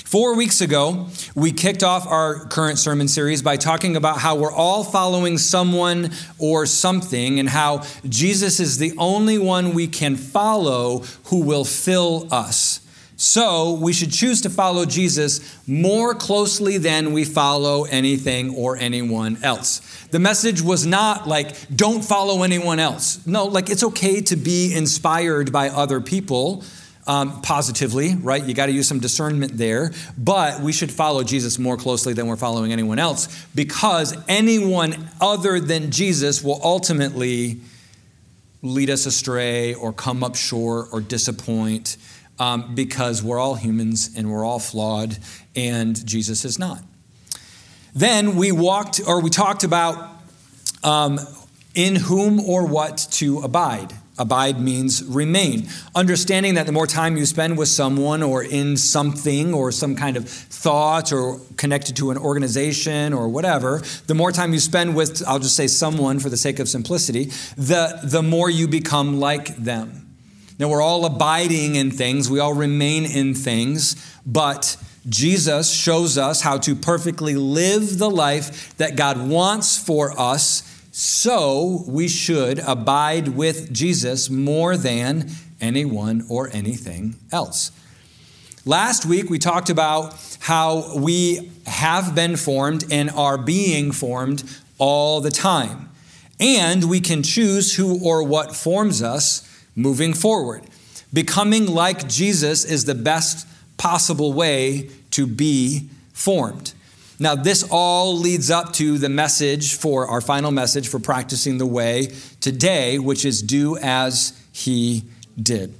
4 weeks ago, we kicked off our current sermon series by talking about how we're all following someone or something and how Jesus is the only one we can follow who will fill us. So we should choose to follow Jesus more closely than we follow anything or anyone else. The message was not like, don't follow anyone else. No, like it's okay to be inspired by other people. Positively, right? You got to use some discernment there, but we should follow Jesus more closely than we're following anyone else, because anyone other than Jesus will ultimately lead us astray or come up short or disappoint, because we're all humans and we're all flawed, and Jesus is not. Then we talked about in whom or what to abide. Abide means remain. Understanding that the more time you spend with someone or in something or some kind of thought or connected to an organization or whatever, the more time you spend with, I'll just say someone for the sake of simplicity, the more you become like them. Now, we're all abiding in things. We all remain in things, but Jesus shows us how to perfectly live the life that God wants for us. So we should abide with Jesus more than anyone or anything else. Last week, we talked about how we have been formed and are being formed all the time. And we can choose who or what forms us moving forward. Becoming like Jesus is the best possible way to be formed. Now, this all leads up to the message for our final message for practicing the way today, which is do as he did.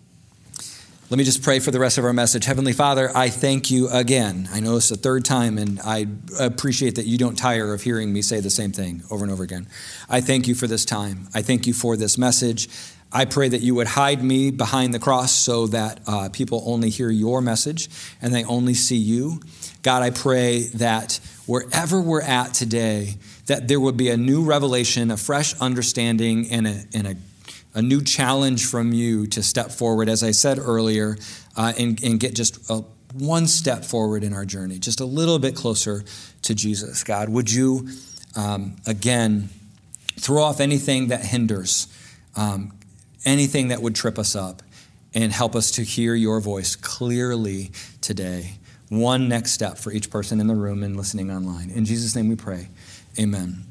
Let me just pray for the rest of our message. Heavenly Father, I thank you again. I know it's the third time, and I appreciate that you don't tire of hearing me say the same thing over and over again. I thank you for this time. I thank you for this message. I pray that you would hide me behind the cross so that people only hear your message and they only see you. God, I pray that wherever we're at today, that there would be a new revelation, a fresh understanding, and a new challenge from you to step forward, as I said earlier, and get just one step forward in our journey, just a little bit closer to Jesus. God, would you, again, throw off anything that hinders, anything that would trip us up, and help us to hear your voice clearly today. One next step for each person in the room and listening online. In Jesus' name we pray. Amen.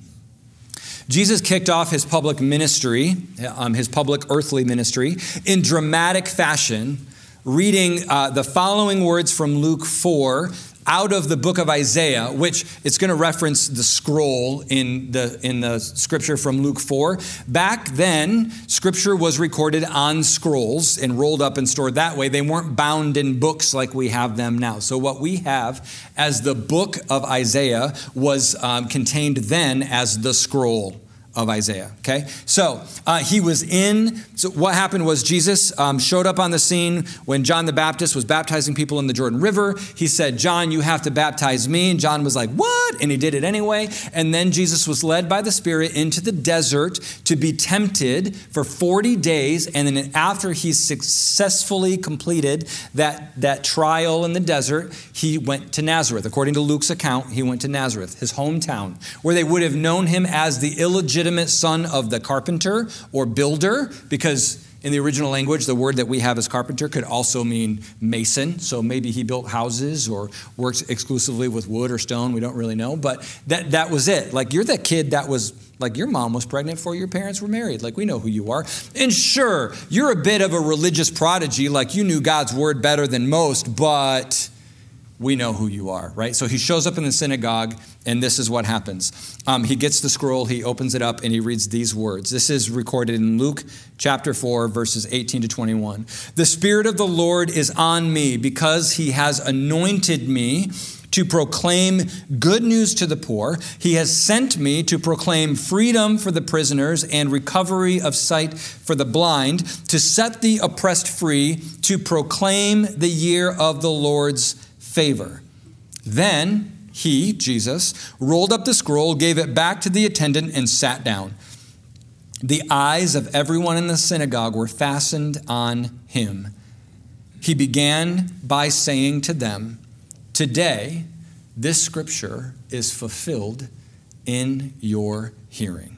Jesus kicked off his public ministry, his public earthly ministry, in dramatic fashion, reading the following words from Luke 4 out of the book of Isaiah, which it's going to reference the scroll in the scripture from Luke 4. Back then, scripture was recorded on scrolls and rolled up and stored that way. They weren't bound in books like we have them now. So what we have as the book of Isaiah was contained then as the scroll of Isaiah, okay? So what happened was Jesus showed up on the scene when John the Baptist was baptizing people in the Jordan River. He said, John, you have to baptize me. And John was like, what? And he did it anyway. And then Jesus was led by the Spirit into the desert to be tempted for 40 days. And then after he successfully completed that trial in the desert, he went to Nazareth. According to Luke's account, he went to Nazareth, his hometown, where they would have known him as the illegitimate son of the carpenter or builder, because in the original language, the word that we have as carpenter could also mean mason. So maybe he built houses or worked exclusively with wood or stone. We don't really know, but that was it. Like, you're that kid that was like, your mom was pregnant before your parents were married. Like, we know who you are. And sure, you're a bit of a religious prodigy. Like, you knew God's word better than most, but we know who you are, right? So he shows up in the synagogue, and this is what happens. He gets the scroll, he opens it up, and he reads these words. This is recorded in Luke chapter 4, verses 18 to 21. The Spirit of the Lord is on me because he has anointed me to proclaim good news to the poor. He has sent me to proclaim freedom for the prisoners and recovery of sight for the blind, to set the oppressed free, to proclaim the year of the Lord's favor. Then he, Jesus, rolled up the scroll, gave it back to the attendant, and sat down. The eyes of everyone in the synagogue were fastened on him. he began by saying to them, "Today, this scripture is fulfilled in your hearing."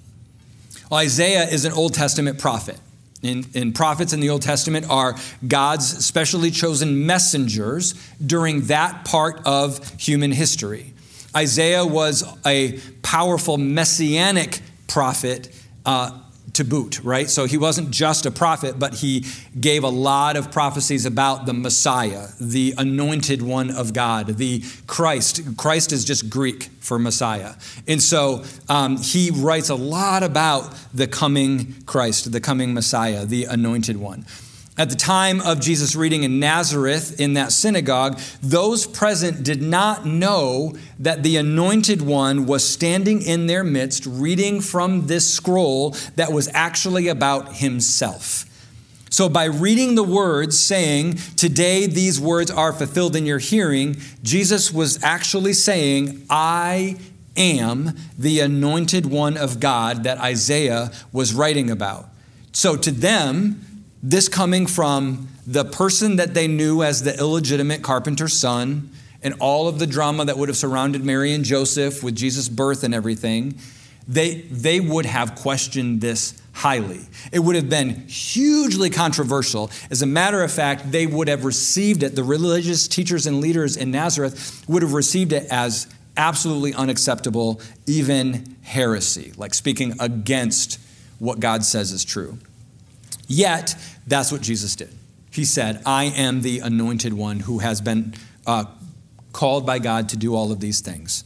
Well, Isaiah is an Old Testament prophet. And prophets in the Old Testament are God's specially chosen messengers during that part of human history. Isaiah was a powerful messianic prophet to boot, right? So he wasn't just a prophet, but he gave a lot of prophecies about the Messiah, the anointed one of God, the Christ. Christ is just Greek for Messiah. And so he writes a lot about the coming Christ, the coming Messiah, the anointed one. At the time of Jesus' reading in Nazareth in that synagogue, those present did not know that the anointed one was standing in their midst reading from this scroll that was actually about himself. So by reading the words saying, "Today these words are fulfilled in your hearing," Jesus was actually saying, "I am the anointed one of God that Isaiah was writing about." So to them, this coming from the person that they knew as the illegitimate carpenter's son and all of the drama that would have surrounded Mary and Joseph with Jesus' birth and everything, they would have questioned this highly. It would have been hugely controversial. As a matter of fact, they would have received it, the religious teachers and leaders in Nazareth would have received it as absolutely unacceptable, even heresy, like speaking against what God says is true. Yet, that's what Jesus did. He said, "I am the anointed one who has been called by God to do all of these things."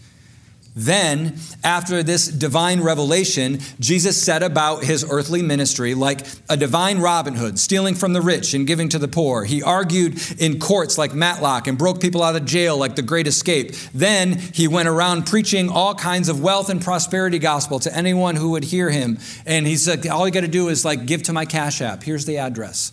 Then, after this divine revelation, Jesus set about his earthly ministry like a divine Robin Hood, stealing from the rich and giving to the poor. He argued in courts like Matlock and broke people out of jail like the Great Escape. Then he went around preaching all kinds of wealth and prosperity gospel to anyone who would hear him. And he said, all you got to do is give to my Cash App. Here's the address.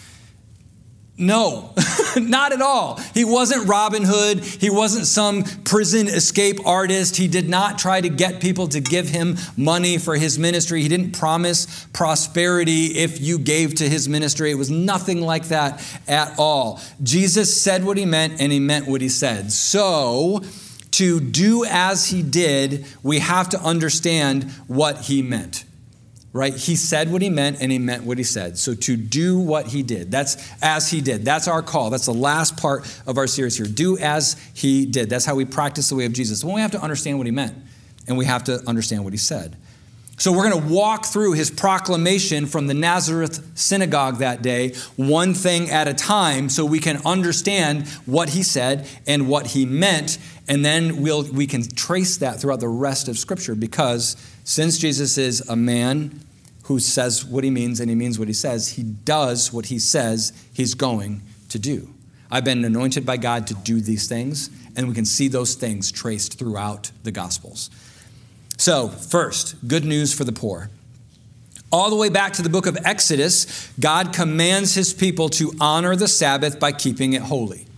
No, not at all. He wasn't Robin Hood. He wasn't some prison escape artist. He did not try to get people to give him money for his ministry. He didn't promise prosperity if you gave to his ministry. It was nothing like that at all. Jesus said what he meant, and he meant what he said. So, to do as he did, we have to understand what he meant. Right? He said what he meant, and he meant what he said. So to do what he did, that's as he did. That's our call. That's the last part of our series here. Do as he did. That's how we practice the way of Jesus. Well, we have to understand what he meant, and we have to understand what he said. So we're going to walk through his proclamation from the Nazareth synagogue that day, one thing at a time, so we can understand what he said and what he meant, and then we can trace that throughout the rest of Scripture, because since Jesus is a man who says what he means and he means what he says, he does what he says he's going to do. I've been anointed by God to do these things, and we can see those things traced throughout the Gospels. So, first, good news for the poor. All the way back to the book of Exodus, God commands his people to honor the Sabbath by keeping it holy.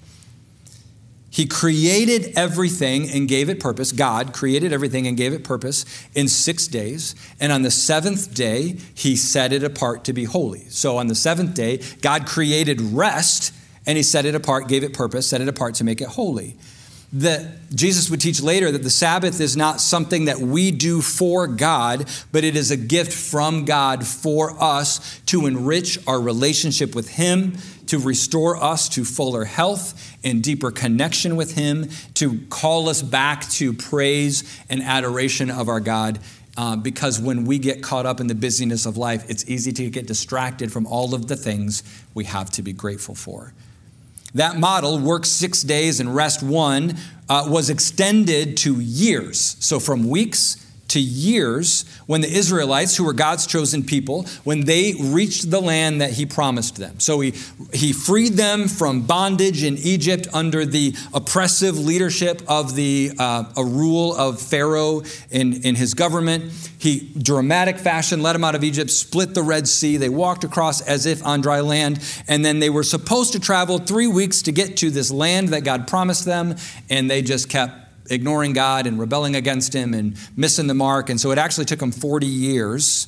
He created everything and gave it purpose. God created everything and gave it purpose in 6 days. And on the seventh day, he set it apart to be holy. So on the seventh day, God created rest, and he set it apart, gave it purpose, set it apart to make it holy. Jesus would teach later that the Sabbath is not something that we do for God, but it is a gift from God for us to enrich our relationship with him, to restore us to fuller health and deeper connection with him, to call us back to praise and adoration of our God. Because when we get caught up in the busyness of life, it's easy to get distracted from all of the things we have to be grateful for. That model, work 6 days and rest 1, was extended to years. So from weeks to years, when the Israelites, who were God's chosen people, when they reached the land that he promised them. So he freed them from bondage in Egypt under the oppressive leadership of a rule of Pharaoh in his government. He, dramatic fashion, led them out of Egypt, split the Red Sea. They walked across as if on dry land. And then they were supposed to travel 3 weeks to get to this land that God promised them. And they just kept ignoring God and rebelling against him and missing the mark. And so it actually took them 40 years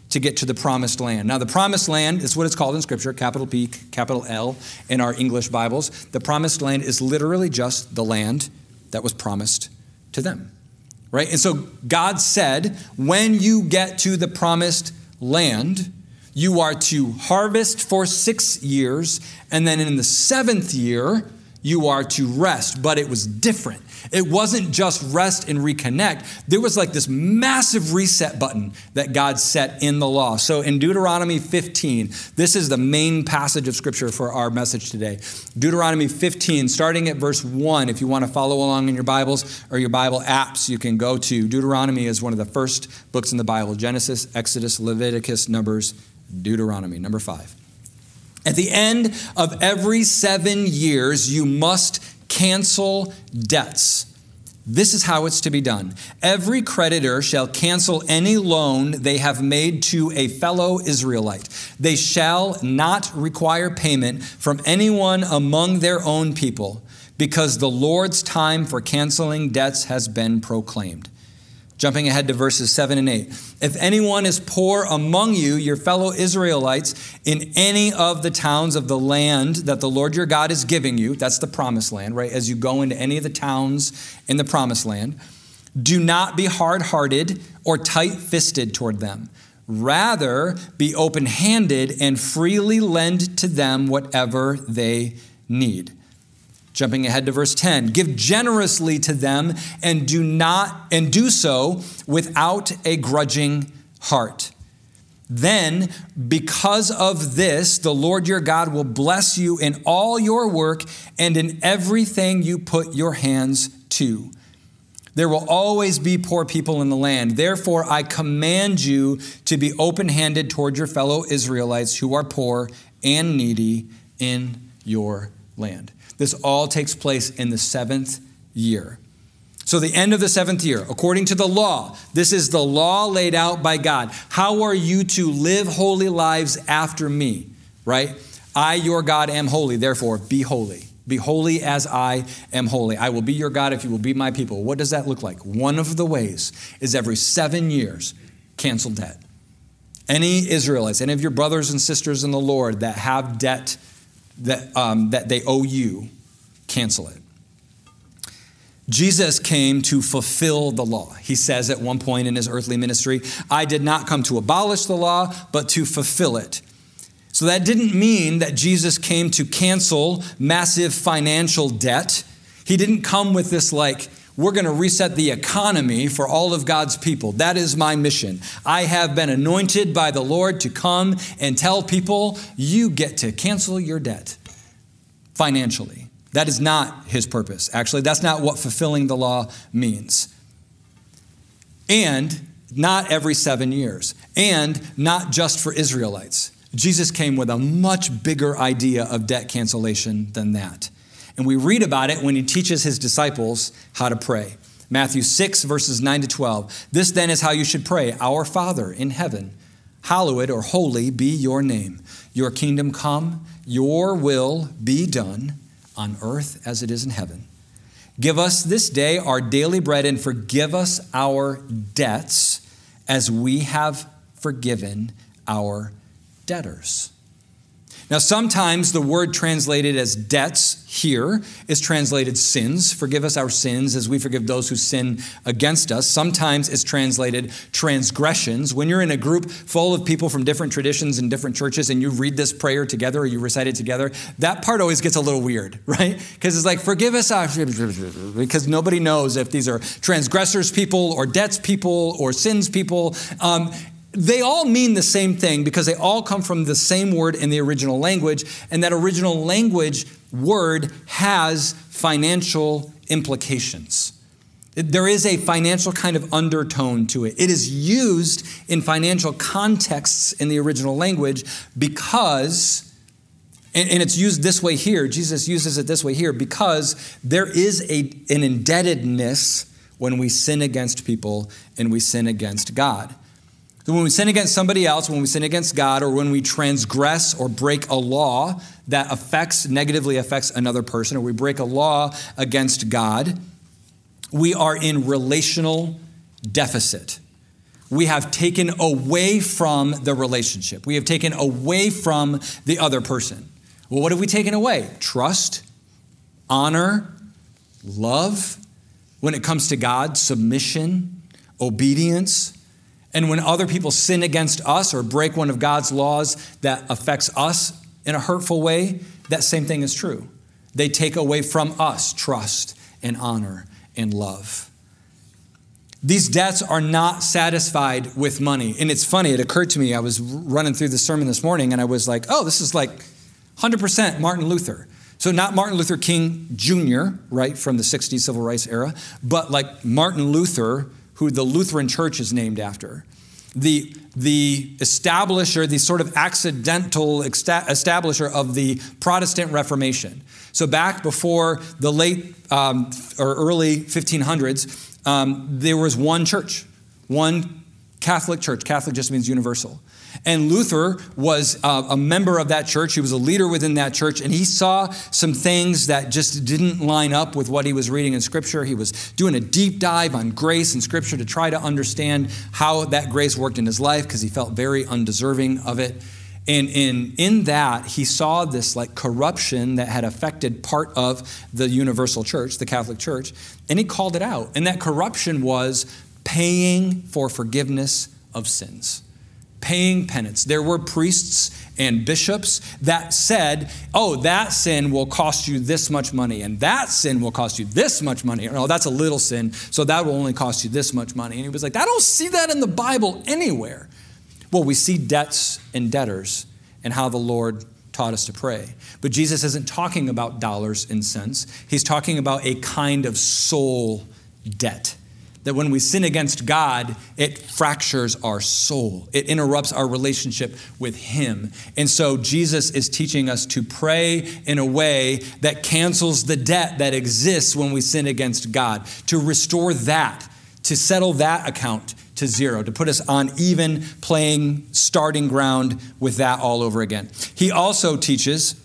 to get to the promised land. Now, the promised land is what it's called in Scripture, capital P, capital L in our English Bibles. The promised land is literally just the land that was promised to them, right? And so God said, when you get to the promised land, you are to harvest for 6 years, and then in the 7th year, you are to rest. But it was different. It wasn't just rest and reconnect. There was like this massive reset button that God set in the law. So in Deuteronomy 15, this is the main passage of Scripture for our message today. Deuteronomy 15, starting at verse 1, if you want to follow along in your Bibles or your Bible apps, you can go to. Deuteronomy is one of the first books in the Bible. Genesis, Exodus, Leviticus, Numbers, Deuteronomy, number 5. At the end of every 7 years, you must cancel debts. This is how it's to be done. Every creditor shall cancel any loan they have made to a fellow Israelite. They shall not require payment from anyone among their own people, because the Lord's time for canceling debts has been proclaimed. Jumping ahead to verses 7 and 8. If anyone is poor among you, your fellow Israelites, in any of the towns of the land that the Lord your God is giving you, that's the promised land, right? As you go into any of the towns in the promised land, do not be hard-hearted or tight-fisted toward them. Rather, be open-handed and freely lend to them whatever they need. Jumping ahead to verse 10, give generously to them and do so without a grudging heart. Then, because of this, the Lord your God will bless you in all your work and in everything you put your hands to. There will always be poor people in the land. Therefore, I command you to be open-handed toward your fellow Israelites who are poor and needy in your land. This all takes place in the 7th year. So the end of the 7th year, according to the law, this is the law laid out by God. How are you to live holy lives after me, right? I, your God, am holy. Therefore, be holy. Be holy as I am holy. I will be your God if you will be my people. What does that look like? One of the ways is every 7 years, cancel debt. Any Israelites, any of your brothers and sisters in the Lord that have debt that they owe you, cancel it. Jesus came to fulfill the law. He says at one point in his earthly ministry, I did not come to abolish the law, but to fulfill it. So that didn't mean that Jesus came to cancel massive financial debt. He didn't come with this we're going to reset the economy for all of God's people. That is my mission. I have been anointed by the Lord to come and tell people, you get to cancel your debt financially. That is not his purpose. Actually, that's not what fulfilling the law means. And not every 7 years. And not just for Israelites. Jesus came with a much bigger idea of debt cancellation than that. And we read about it when he teaches his disciples how to pray. Matthew 6, verses 9 to 12. This then is how you should pray. Our Father in heaven, hallowed or holy be your name. Your kingdom come, your will be done on earth as it is in heaven. Give us this day our daily bread and forgive us our debts as we have forgiven our debtors. Now, sometimes the word translated as debts here is translated sins. Forgive us our sins as we forgive those who sin against us. Sometimes it's translated transgressions. When you're in a group full of people from different traditions and different churches and you read this prayer together or you recite it together, that part always gets a little weird, right? Because it's like, forgive us our, because nobody knows if these are transgressors people or debts people or sins people. They all mean the same thing because they all come from the same word in the original language, and that original language word has financial implications. There is a financial kind of undertone to it. It is used in financial contexts in the original language because, and it's used this way here, Jesus uses it this way here, because there is an indebtedness when we sin against people and we sin against God. So when we sin against somebody else, when we sin against God, or when we transgress or break a law that negatively affects another person, or we break a law against God, we are in relational deficit. we have taken away from the relationship. We have taken away from the other person. Well, what have we taken away? Trust, honor, love. When it comes to God, submission, obedience. And when other people sin against us or break one of God's laws that affects us in a hurtful way, that same thing is true. They take away from us trust and honor and love. These debts are not satisfied with money. And it's funny, it occurred to me, I was running through the sermon this morning and I was like, oh, this is like 100% Martin Luther. So not Martin Luther King Jr., right, from the 60s civil rights era, but like Martin Luther, who the Lutheran Church is named after. The establisher, the sort of accidental establisher of the Protestant Reformation. So back before the late or early 1500s, there was one church, one Catholic church. Catholic just means universal. And Luther was a member of that church. He was a leader within that church, and he saw some things that just didn't line up with what he was reading in Scripture. He was doing a deep dive on grace in Scripture to try to understand how that grace worked in his life because he felt very undeserving of it. And in that, he saw this like corruption that had affected part of the universal church, the Catholic Church, and he called it out. And that corruption was paying for forgiveness of sins. Paying penance. There were priests and bishops that said, oh, that sin will cost you this much money, and that sin will cost you this much money. Oh, that's a little sin, so that will only cost you this much money. And he was like, I don't see that in the Bible anywhere. Well, we see debts and debtors and how the Lord taught us to pray. But Jesus isn't talking about dollars and cents. He's talking about a kind of soul debt. That when we sin against God, it fractures our soul. It interrupts our relationship with Him. And so Jesus is teaching us to pray in a way that cancels the debt that exists when we sin against God, to restore that, to settle that account to zero, to put us on even playing starting ground with that all over again. He also teaches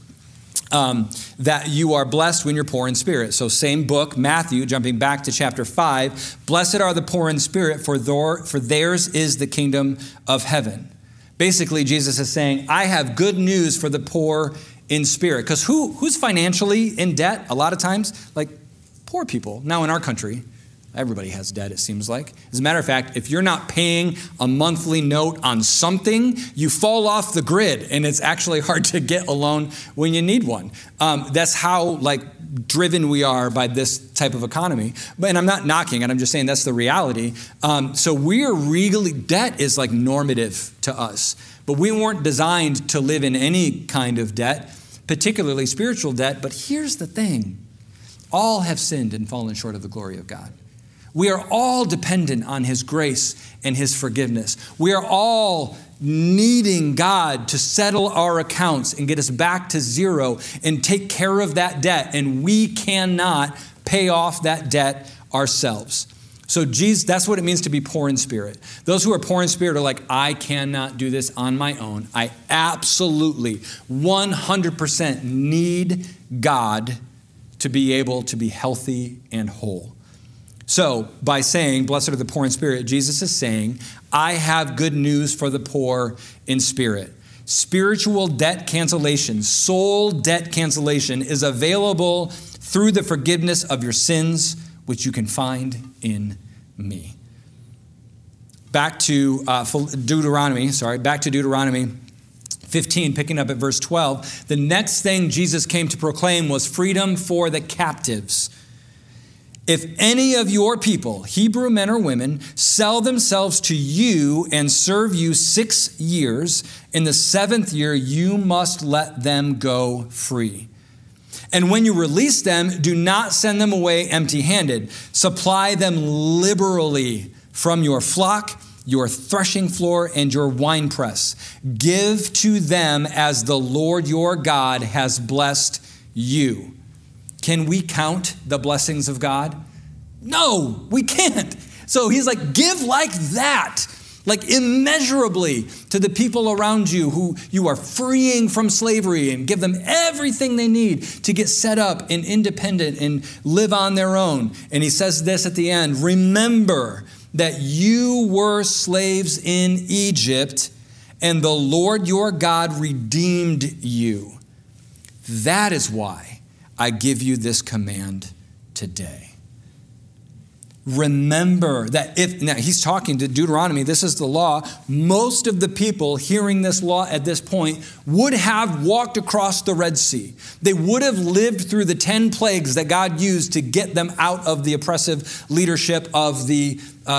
that you are blessed when you're poor in spirit. So same book, Matthew, jumping back to chapter 5, blessed are the poor in spirit, for theirs is the kingdom of heaven. Basically, Jesus is saying, I have good news for the poor in spirit. Because who's financially in debt a lot of times? Like poor people. Now in our country, everybody has debt, it seems like. As a matter of fact, if you're not paying a monthly note on something, you fall off the grid, and it's actually hard to get a loan when you need one. That's how driven we are by this type of economy. And I'm not knocking it, I'm just saying that's the reality. So debt is like normative to us. But we weren't designed to live in any kind of debt, particularly spiritual debt. But here's the thing. All have sinned and fallen short of the glory of God. We are all dependent on His grace and His forgiveness. We are all needing God to settle our accounts and get us back to zero and take care of that debt. And we cannot pay off that debt ourselves. So that's what it means to be poor in spirit. Those who are poor in spirit are like, I cannot do this on my own. I absolutely 100% need God to be able to be healthy and whole. So by saying, blessed are the poor in spirit, Jesus is saying, I have good news for the poor in spirit. Spiritual debt cancellation, soul debt cancellation is available through the forgiveness of your sins, which you can find in me. Back to Deuteronomy 15, picking up at verse 12. The next thing Jesus came to proclaim was freedom for the captives. If any of your people, Hebrew men or women, sell themselves to you and serve you 6 years, in the 7th year you must let them go free. And when you release them, do not send them away empty-handed. Supply them liberally from your flock, your threshing floor, and your winepress. Give to them as the Lord your God has blessed you. Can we count the blessings of God? No, we can't. So he's like, give like that, like immeasurably to the people around you who you are freeing from slavery, and give them everything they need to get set up and independent and live on their own. And he says this at the end, remember that you were slaves in Egypt, and the Lord your God redeemed you. That is why I give you this command today. Remember that now he's talking to Deuteronomy, this is the law. Most of the people hearing this law at this point would have walked across the Red Sea. They would have lived through the 10 plagues that God used to get them out of the oppressive leadership of the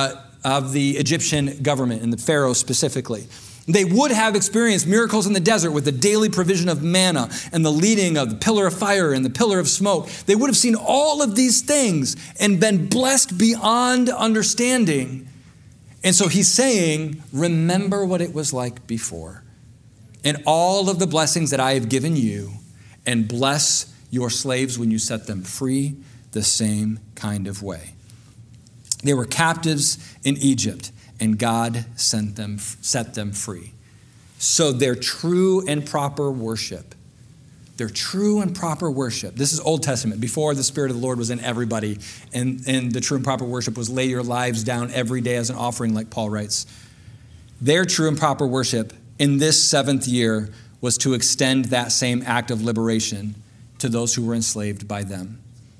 Egyptian government and the Pharaoh specifically. They would have experienced miracles in the desert with the daily provision of manna and the leading of the pillar of fire and the pillar of smoke. They would have seen all of these things and been blessed beyond understanding. And so he's saying, remember what it was like before and all of the blessings that I have given you, and bless your slaves when you set them free the same kind of way. They were captives in Egypt, and God set them free. So their true and proper worship, this is Old Testament, before the Spirit of the Lord was in everybody, and the true and proper worship was lay your lives down every day as an offering, like Paul writes. Their true and proper worship in this 7th year was to extend that same act of liberation to those who were enslaved by them.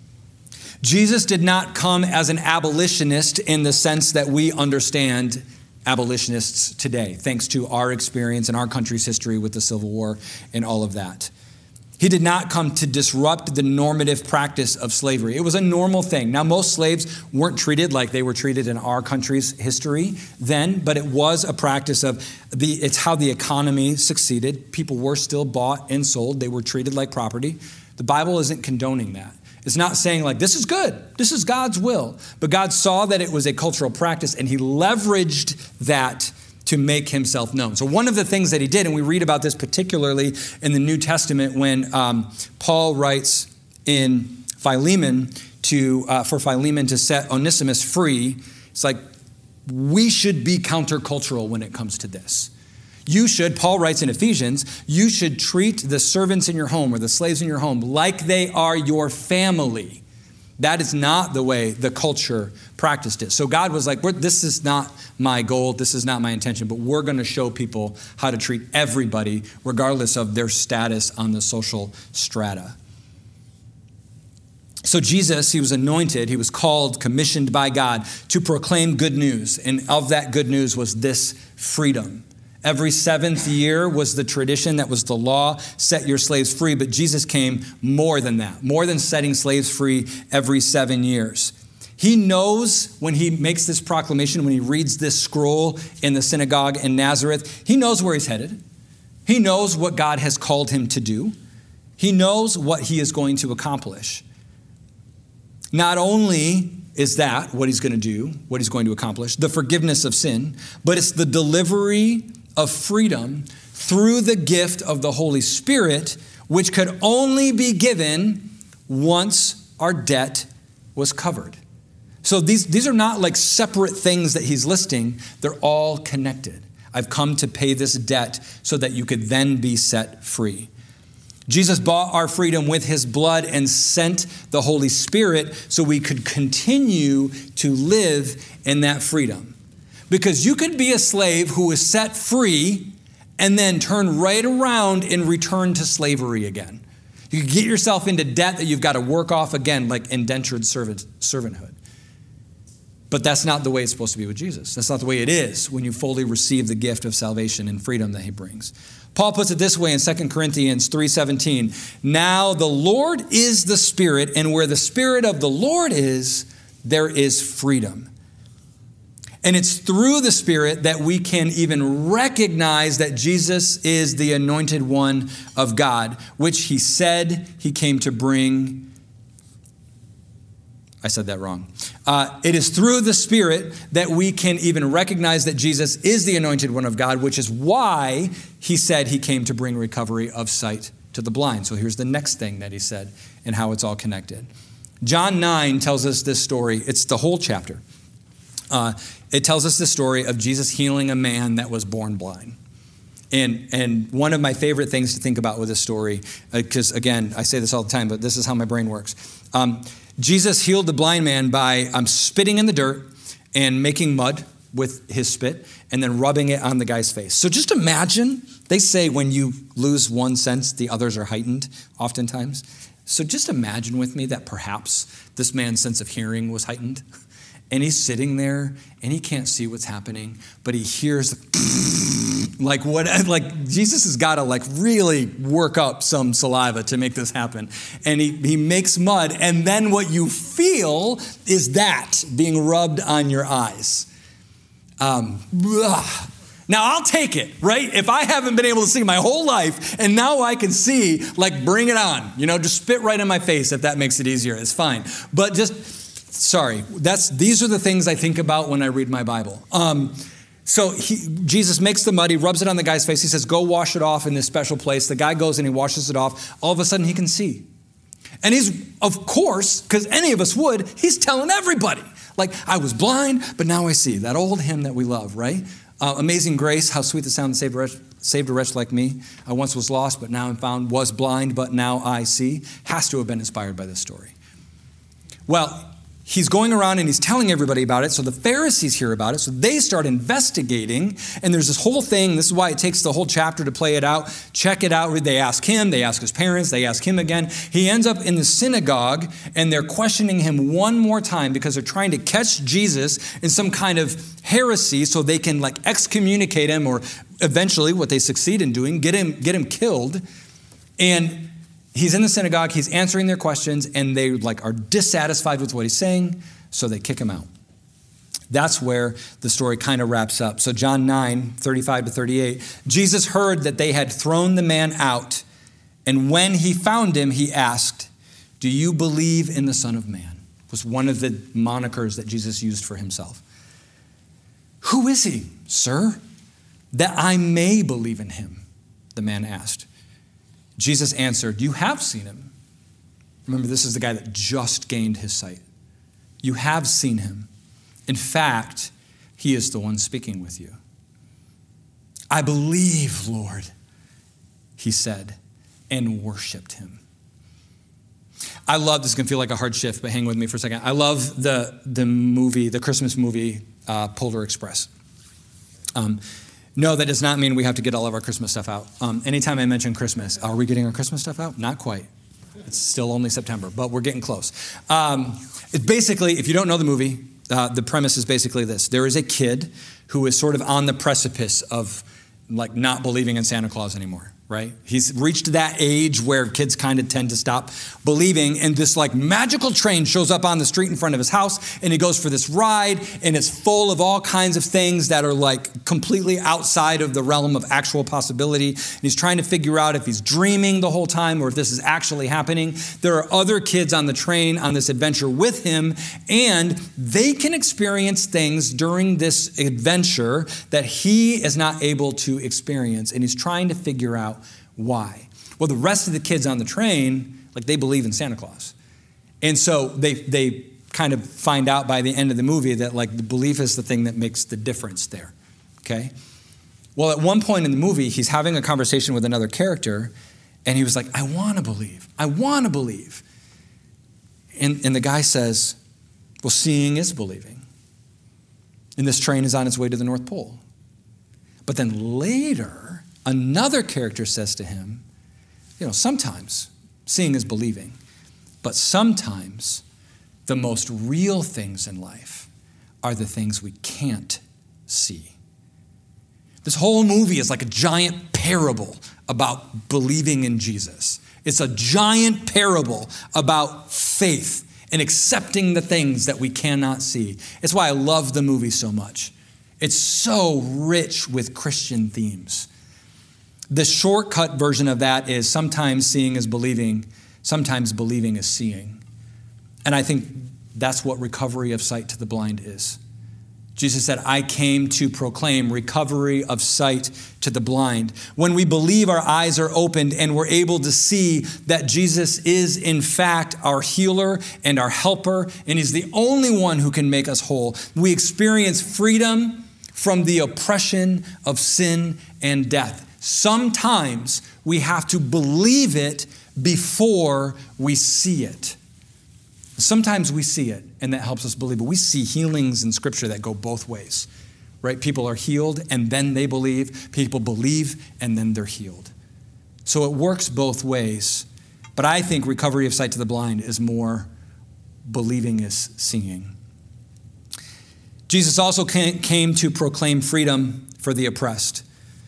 Jesus did not come as an abolitionist in the sense that we understand abolitionists today, thanks to our experience and our country's history with the Civil War and all of that. He did not come to disrupt the normative practice of slavery. It was a normal thing. Now, most slaves weren't treated like they were treated in our country's history then, but it was a practice of it's how the economy succeeded. People were still bought and sold. They were treated like property. The Bible isn't condoning that. It's not saying like, this is good, this is God's will. But God saw that it was a cultural practice, and he leveraged that to make himself known. So one of the things that he did, and we read about this particularly in the New Testament when Paul writes in Philemon for Philemon to set Onesimus free, it's like, we should be countercultural when it comes to this. Paul writes in Ephesians, you should treat the servants in your home or the slaves in your home like they are your family. That is not the way the culture practiced it. So God was like, this is not my goal, this is not my intention, but we're going to show people how to treat everybody regardless of their status on the social strata. So Jesus, he was anointed, he was called, commissioned by God to proclaim good news. And of that good news was this freedom. Every 7th year was the tradition, that was the law, set your slaves free. But Jesus came more than that, more than setting slaves free every 7 years. He knows when he makes this proclamation, when he reads this scroll in the synagogue in Nazareth, he knows where he's headed. He knows what God has called him to do. He knows what he is going to accomplish. Not only is that what he's going to do, what he's going to accomplish, the forgiveness of sin, but it's the delivery of freedom through the gift of the Holy Spirit, which could only be given once our debt was covered. So these are not like separate things that he's listing. They're all connected. I've come to pay this debt so that you could then be set free. Jesus bought our freedom with his blood and sent the Holy Spirit so we could continue to live in that freedom. Because you could be a slave who was set free and then turn right around and return to slavery again. You could get yourself into debt that you've got to work off again, like indentured servanthood. But that's not the way it's supposed to be with Jesus. That's not the way it is when you fully receive the gift of salvation and freedom that he brings. Paul puts it this way in 2 Corinthians 3:17. Now the Lord is the Spirit, and where the Spirit of the Lord is, there is freedom. And it's through the Spirit that we can even recognize that Jesus is the anointed one of God, which he said he came to bring. I said that wrong. It is through the Spirit that we can even recognize that Jesus is the anointed one of God, which is why he said he came to bring recovery of sight to the blind. So here's the next thing that he said and how it's all connected. John 9 tells us this story. It's the whole chapter. It tells us the story of Jesus healing a man that was born blind. And one of my favorite things to think about with this story, because again, I say this all the time, but this is how my brain works. Jesus healed the blind man by spitting in the dirt and making mud with his spit and then rubbing it on the guy's face. So just imagine, they say when you lose one sense, the others are heightened oftentimes. So just imagine with me that perhaps this man's sense of hearing was heightened. And he's sitting there and he can't see what's happening, but he hears like Jesus has got to like really work up some saliva to make this happen. And he makes mud, and then what you feel is that being rubbed on your eyes. Now I'll take it, right? If I haven't been able to see my whole life and now I can see, like, bring it on. Just spit right in my face if that makes it easier. It's fine. But these are the things I think about when I read my Bible. So Jesus makes the mud, he rubs it on the guy's face. He says, go wash it off in this special place. The guy goes and he washes it off. All of a sudden he can see. And he's, of course, because any of us would, he's telling everybody. Like, I was blind, but now I see. That old hymn that we love, right? Amazing Grace, how sweet the sound that saved a wretch like me. I once was lost, but now I'm found. Was blind, but now I see. Has to have been inspired by this story. Well, he's going around and he's telling everybody about it. So the Pharisees hear about it. So they start investigating. And there's this whole thing. This is why it takes the whole chapter to play it out. Check it out. They ask him. They ask his parents. They ask him again. He ends up in the synagogue and they're questioning him one more time because they're trying to catch Jesus in some kind of heresy so they can like excommunicate him, or eventually what they succeed in doing, get him killed. And he's in the synagogue, he's answering their questions, and they are dissatisfied with what he's saying, so they kick him out. That's where the story kind of wraps up. So John 9:35-38, Jesus heard that they had thrown the man out, and when he found him, he asked, do you believe in the Son of Man? Was one of the monikers that Jesus used for himself. Who is he, sir, that I may believe in him? The man asked. Jesus answered, you have seen him. Remember, this is the guy that just gained his sight. You have seen him. In fact, he is the one speaking with you. I believe, Lord, he said, and worshiped him. I love, this is going to feel like a hard shift, but hang with me for a second. I love the Christmas movie, Polar Express. No, that does not mean we have to get all of our Christmas stuff out. Anytime I mention Christmas, are we getting our Christmas stuff out? Not quite. It's still only September, but we're getting close. It's basically, if you don't know the movie, the premise is basically this. There is a kid who is sort of on the precipice of not believing in Santa Claus anymore, right? He's reached that age where kids kind of tend to stop believing, and this magical train shows up on the street in front of his house, and he goes for this ride, and it's full of all kinds of things that are completely outside of the realm of actual possibility. And he's trying to figure out if he's dreaming the whole time or if this is actually happening. There are other kids on the train on this adventure with him, and they can experience things during this adventure that he is not able to experience, and he's trying to figure out why. Well, the rest of the kids on the train, they believe in Santa Claus. And so they kind of find out by the end of the movie that the belief is the thing that makes the difference there. Okay? Well, at one point in the movie, he's having a conversation with another character, and he was like, I want to believe. I want to believe. And the guy says, well, seeing is believing. And this train is on its way to the North Pole. But then later, another character says to him, sometimes seeing is believing, but sometimes the most real things in life are the things we can't see. This whole movie is like a giant parable about believing in Jesus. It's a giant parable about faith and accepting the things that we cannot see. It's why I love the movie so much. It's so rich with Christian themes. The shortcut version of that is sometimes seeing is believing, sometimes believing is seeing. And I think that's what recovery of sight to the blind is. Jesus said, I came to proclaim recovery of sight to the blind. When we believe, our eyes are opened and we're able to see that Jesus is in fact our healer and our helper, and he's the only one who can make us whole. We experience freedom from the oppression of sin and death. Sometimes we have to believe it before we see it. Sometimes we see it, and that helps us believe, but we see healings in Scripture that go both ways, right? People are healed, and then they believe. People believe, and then they're healed. So it works both ways, but I think recovery of sight to the blind is more believing is seeing. Jesus also came to proclaim freedom for the oppressed.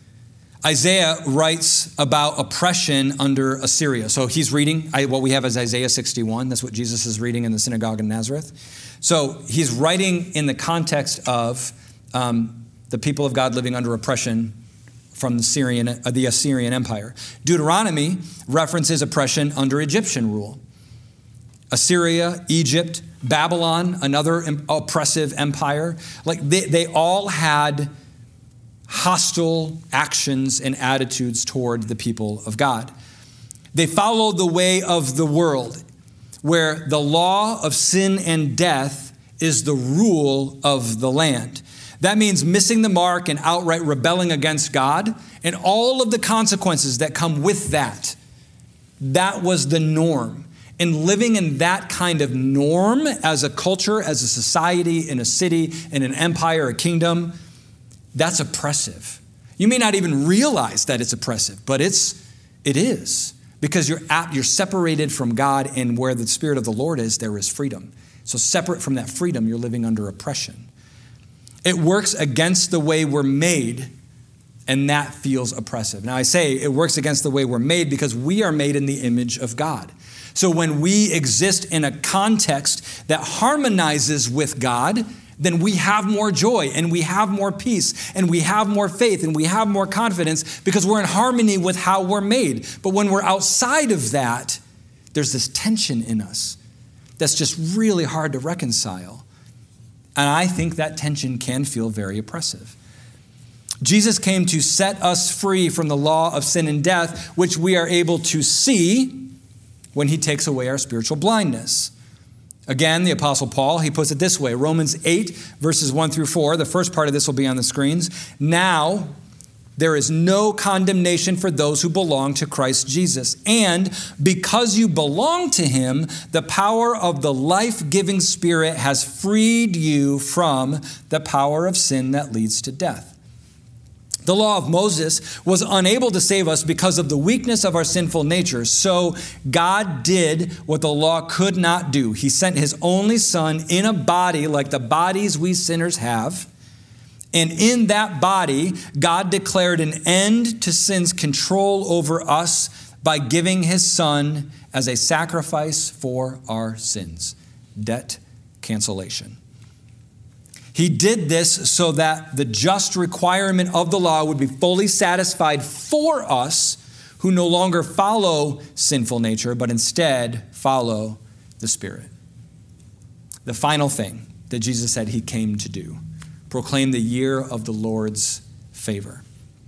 Isaiah writes about oppression under Assyria. So he's reading, what we have is Isaiah 61. That's what Jesus is reading in the synagogue in Nazareth. So he's writing in the context of the people of God living under oppression from the Assyrian Empire. Deuteronomy references oppression under Egyptian rule. Assyria, Egypt, Babylon, another oppressive empire. Like they all had hostile actions and attitudes toward the people of God. They followed the way of the world, where the law of sin and death is the rule of the land. That means missing the mark and outright rebelling against God and all of the consequences that come with that. That was the norm. And living in that kind of norm as a culture, as a society, in a city, in an empire, a kingdom, that's oppressive. You may not even realize that it's oppressive, but it is. Because you're separated from God, and where the Spirit of the Lord is, there is freedom. So separate from that freedom, you're living under oppression. It works against the way we're made, and that feels oppressive. Now I say it works against the way we're made because we are made in the image of God. So when we exist in a context that harmonizes with God, then we have more joy and we have more peace and we have more faith and we have more confidence because we're in harmony with how we're made. But when we're outside of that, there's this tension in us that's just really hard to reconcile. And I think that tension can feel very oppressive. Jesus came to set us free from the law of sin and death, which we are able to see when he takes away our spiritual blindness. Again, the Apostle Paul, he puts it this way, Romans 8, verses 1 through 4. The first part of this will be on the screens. Now, there is no condemnation for those who belong to Christ Jesus. And because you belong to him, the power of the life-giving Spirit has freed you from the power of sin that leads to death. The law of Moses was unable to save us because of the weakness of our sinful nature. So God did what the law could not do. He sent his only Son in a body like the bodies we sinners have. And in that body, God declared an end to sin's control over us by giving his Son as a sacrifice for our sins. Debt cancellation. He did this so that the just requirement of the law would be fully satisfied for us who no longer follow sinful nature, but instead follow the Spirit. The final thing that Jesus said he came to do, proclaim the year of the Lord's favor.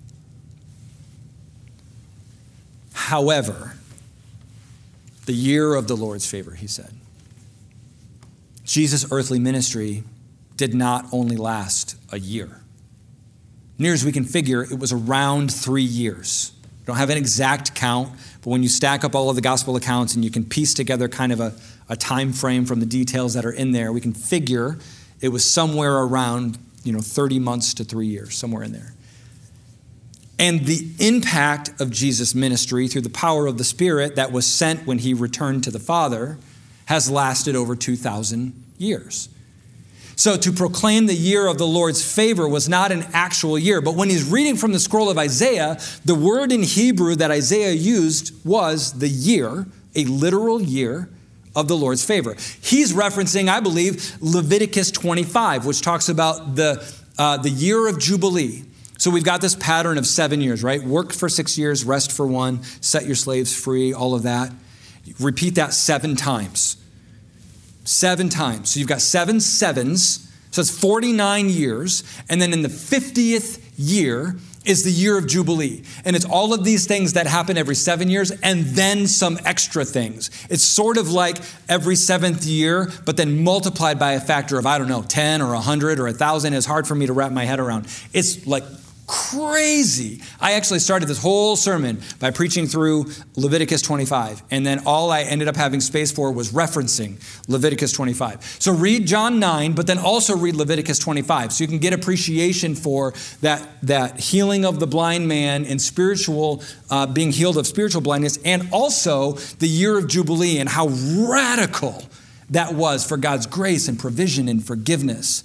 However, the year of the Lord's favor, he said. Jesus' earthly ministry did not only last a year. Near as we can figure, it was around 3 years. We don't have an exact count, but when you stack up all of the gospel accounts and you can piece together kind of a time frame from the details that are in there, we can figure it was somewhere around 30 months to 3 years, somewhere in there. And the impact of Jesus' ministry through the power of the Spirit that was sent when he returned to the Father has lasted over 2,000 years. So to proclaim the year of the Lord's favor was not an actual year. But when he's reading from the scroll of Isaiah, the word in Hebrew that Isaiah used was the year, a literal year of the Lord's favor. He's referencing, I believe, Leviticus 25, which talks about the year of Jubilee. So we've got this pattern of 7 years, right? Work for 6 years, rest for 1, set your slaves free, all of that. Repeat that 7 times. 7 times. So you've got 7 sevens. So it's 49 years. And then in the 50th year is the year of Jubilee. And it's all of these things that happen every 7 years and then some extra things. It's sort of like every 7th year, but then multiplied by a factor of, 10 or 100 or 1,000. It's hard for me to wrap my head around. It's like crazy. I actually started this whole sermon by preaching through Leviticus 25. And then all I ended up having space for was referencing Leviticus 25. So read John 9, but then also read Leviticus 25. So you can get appreciation for that healing of the blind man and spiritual, being healed of spiritual blindness, and also the year of Jubilee and how radical that was for God's grace and provision and forgiveness.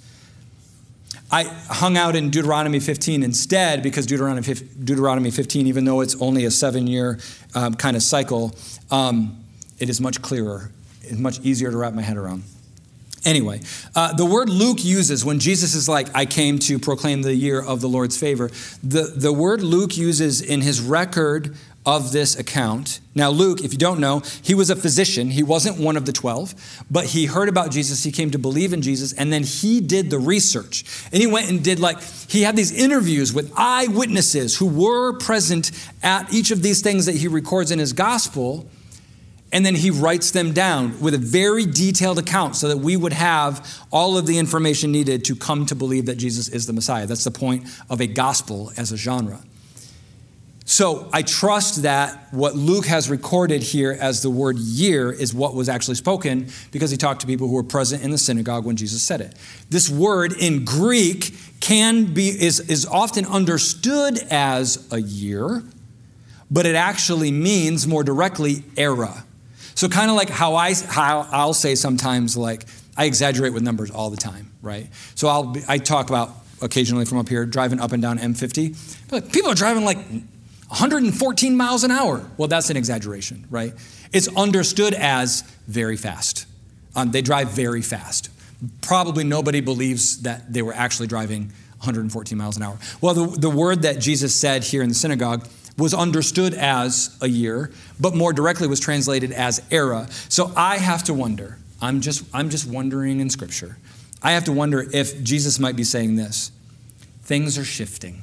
I hung out in Deuteronomy 15 instead because Deuteronomy 15, even though it's only a 7-year kind of cycle, it is much clearer. It's much easier to wrap my head around. Anyway, the word Luke uses when Jesus is like, I came to proclaim the year of the Lord's favor, the word Luke uses in his record of this account. Now, Luke, if you don't know, he was a physician. He wasn't one of the 12, but he heard about Jesus. He came to believe in Jesus, and then he did the research. And he went and he had these interviews with eyewitnesses who were present at each of these things that he records in his gospel, and then he writes them down with a very detailed account so that we would have all of the information needed to come to believe that Jesus is the Messiah. That's the point of a gospel as a genre. So I trust that what Luke has recorded here as the word year is what was actually spoken because he talked to people who were present in the synagogue when Jesus said it. This word in Greek is often understood as a year, but it actually means more directly era. So kind of like how I'll say sometimes, like I exaggerate with numbers all the time, right? So I talk about occasionally from up here driving up and down M50. Like, people are driving like 114 miles an hour. Well, that's an exaggeration, right? It's understood as very fast. They drive very fast. Probably nobody believes that they were actually driving 114 miles an hour. Well, the word that Jesus said here in the synagogue was understood as a year, but more directly was translated as era. So I have to wonder, I'm just wondering in Scripture, I have to wonder if Jesus might be saying this: things are shifting.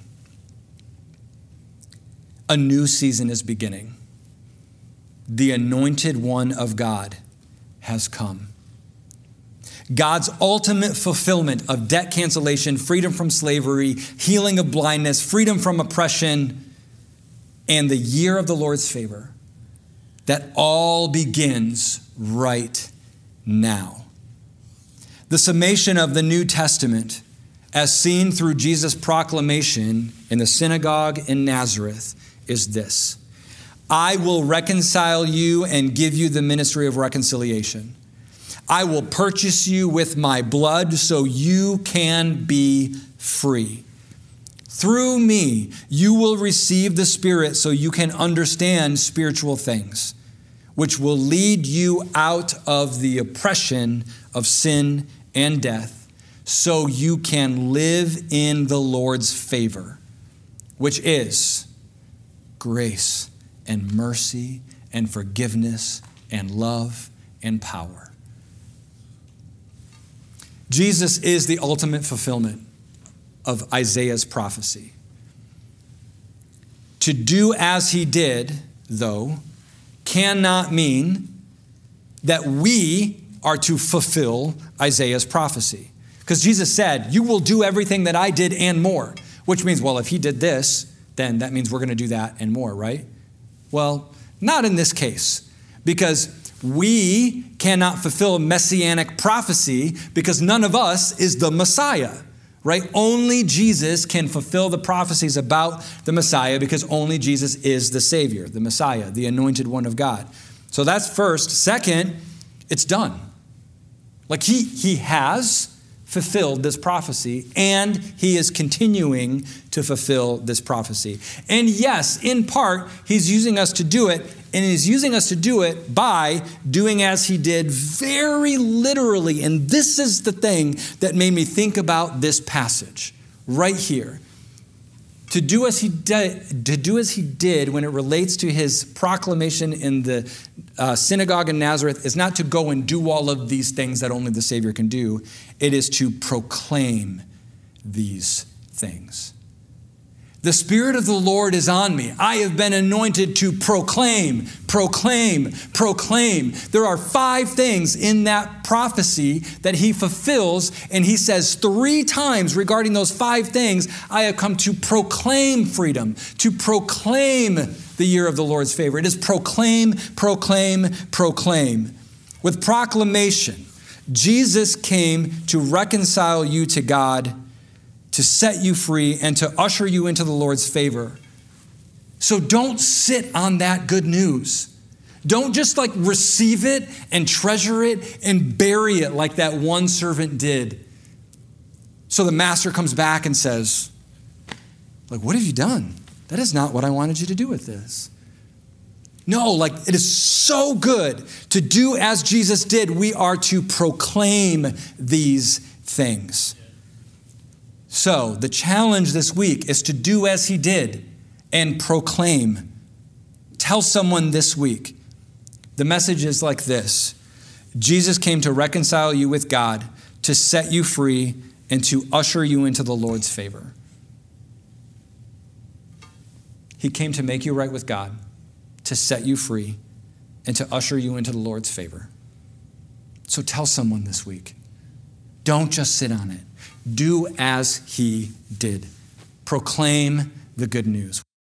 A new season is beginning. The anointed one of God has come. God's ultimate fulfillment of debt cancellation, freedom from slavery, healing of blindness, freedom from oppression, and the year of the Lord's favor, that all begins right now. The summation of the New Testament, as seen through Jesus' proclamation in the synagogue in Nazareth, is this: I will reconcile you and give you the ministry of reconciliation. I will purchase you with my blood so you can be free. Through me, you will receive the Spirit so you can understand spiritual things, which will lead you out of the oppression of sin and death, so you can live in the Lord's favor, which is grace and mercy and forgiveness and love and power. Jesus is the ultimate fulfillment of Isaiah's prophecy. To do as he did, though, cannot mean that we are to fulfill Isaiah's prophecy. Because Jesus said, you will do everything that I did and more, which means, well, if he did this, then that means we're going to do that and more, right? Well, not in this case, because we cannot fulfill messianic prophecy because none of us is the Messiah, right? Only Jesus can fulfill the prophecies about the Messiah because only Jesus is the Savior, the Messiah, the anointed one of God. So that's first. Second, it's done. Like he has fulfilled this prophecy, and he is continuing to fulfill this prophecy. And yes, in part, he's using us to do it, and he's using us to do it by doing as he did very literally. And this is the thing that made me think about this passage right here. To do as he did when it relates to his proclamation in the synagogue in Nazareth is not to go and do all of these things that only the Savior can do. It is to proclaim these things. The Spirit of the Lord is on me. I have been anointed to proclaim, proclaim, proclaim. There are 5 things in that prophecy that he fulfills, and he says 3 times regarding those 5 things, I have come to proclaim freedom, to proclaim the year of the Lord's favor. It is proclaim, proclaim, proclaim. With proclamation, Jesus came to reconcile you to God, to set you free, and to usher you into the Lord's favor. So don't sit on that good news. Don't just receive it and treasure it and bury it like that one servant did. So the master comes back and says, what have you done? That is not what I wanted you to do with this. No, it is so good to do as Jesus did. We are to proclaim these things. So the challenge this week is to do as he did and proclaim. Tell someone this week. The message is like this. Jesus came to reconcile you with God, to set you free, and to usher you into the Lord's favor. He came to make you right with God, to set you free, and to usher you into the Lord's favor. So tell someone this week. Don't just sit on it. Do as he did. Proclaim the good news.